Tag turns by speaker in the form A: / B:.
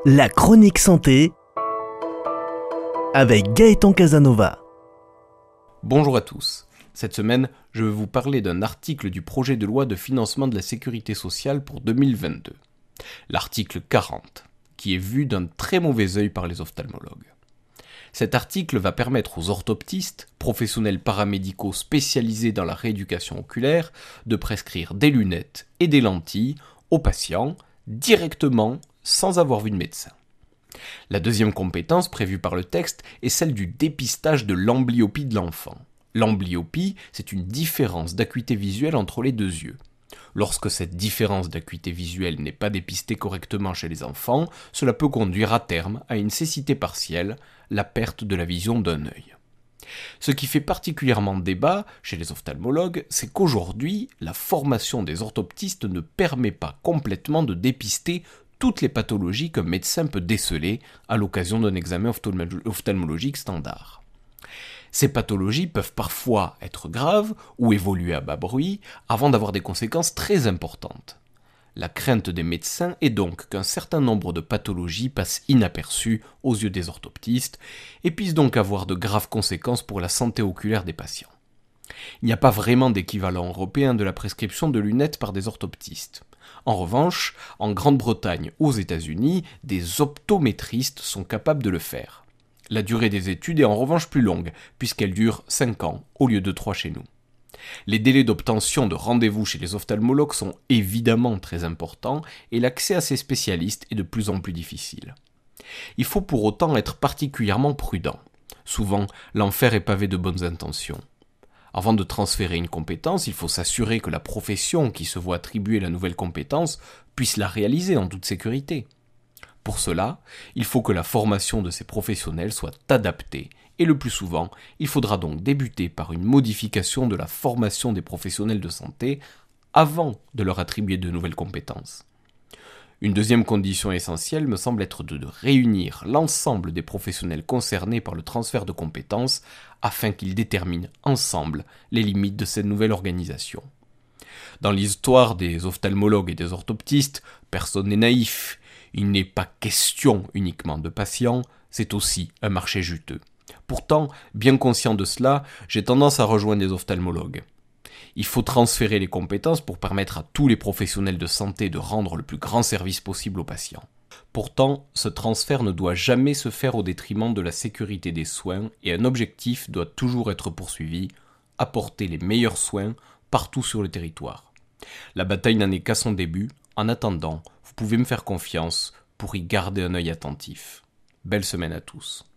A: La chronique santé avec Gaëtan Casanova.
B: Bonjour à tous. Cette semaine, je vais vous parler d'un article du projet de loi de financement de la sécurité sociale pour 2022. L'article 40, qui est vu d'un très mauvais œil par les ophtalmologues. Cet article va permettre aux orthoptistes, professionnels paramédicaux spécialisés dans la rééducation oculaire, de prescrire des lunettes et des lentilles aux patients directement sans avoir vu de médecin. La deuxième compétence prévue par le texte est celle du dépistage de l'amblyopie de l'enfant. L'amblyopie, c'est une différence d'acuité visuelle entre les deux yeux. Lorsque cette différence d'acuité visuelle n'est pas dépistée correctement chez les enfants, cela peut conduire à terme à une cécité partielle, la perte de la vision d'un œil. Ce qui fait particulièrement débat chez les ophtalmologues, c'est qu'aujourd'hui, la formation des orthoptistes ne permet pas complètement de dépister toutes les pathologies qu'un médecin peut déceler à l'occasion d'un examen ophtalmologique standard. Ces pathologies peuvent parfois être graves ou évoluer à bas bruit avant d'avoir des conséquences très importantes. La crainte des médecins est donc qu'un certain nombre de pathologies passent inaperçues aux yeux des orthoptistes et puissent donc avoir de graves conséquences pour la santé oculaire des patients. Il n'y a pas vraiment d'équivalent européen de la prescription de lunettes par des orthoptistes. En revanche, en Grande-Bretagne ou aux États-Unis, des optométristes sont capables de le faire. La durée des études est en revanche plus longue, puisqu'elle dure 5 ans au lieu de 3 chez nous. Les délais d'obtention de rendez-vous chez les ophtalmologues sont évidemment très importants et l'accès à ces spécialistes est de plus en plus difficile. Il faut pour autant être particulièrement prudent. Souvent, l'enfer est pavé de bonnes intentions. Avant de transférer une compétence, il faut s'assurer que la profession qui se voit attribuer la nouvelle compétence puisse la réaliser en toute sécurité. Pour cela, il faut que la formation de ces professionnels soit adaptée et le plus souvent, il faudra donc débuter par une modification de la formation des professionnels de santé avant de leur attribuer de nouvelles compétences. Une deuxième condition essentielle me semble être de réunir l'ensemble des professionnels concernés par le transfert de compétences afin qu'ils déterminent ensemble les limites de cette nouvelle organisation. Dans l'histoire des ophtalmologues et des orthoptistes, personne n'est naïf. Il n'est pas question uniquement de patients, c'est aussi un marché juteux. Pourtant, bien conscient de cela, j'ai tendance à rejoindre les ophtalmologues. Il faut transférer les compétences pour permettre à tous les professionnels de santé de rendre le plus grand service possible aux patients. Pourtant, ce transfert ne doit jamais se faire au détriment de la sécurité des soins et un objectif doit toujours être poursuivi, apporter les meilleurs soins partout sur le territoire. La bataille n'en est qu'à son début. En attendant, vous pouvez me faire confiance pour y garder un œil attentif. Belle semaine à tous.